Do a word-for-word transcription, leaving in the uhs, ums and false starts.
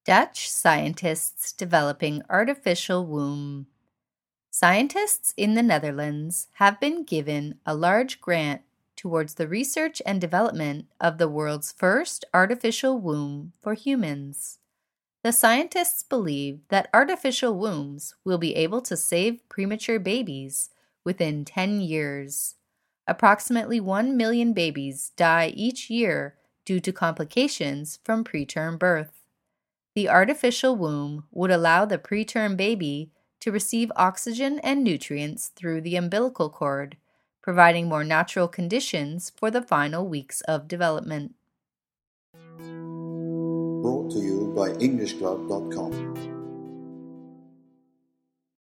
Dutch scientists developing artificial womb. Scientists in the Netherlands have been given a large grant towards the research and development of the world's first artificial womb for humans. The scientists believe that artificial wombs will be able to save premature babies within ten years. Approximately one million babies die each year due to complications from preterm birth. The artificial womb would allow the preterm baby to receive oxygen and nutrients through the umbilical cord, providing more natural conditions for the final weeks of development. Brought to you by English Club dot com.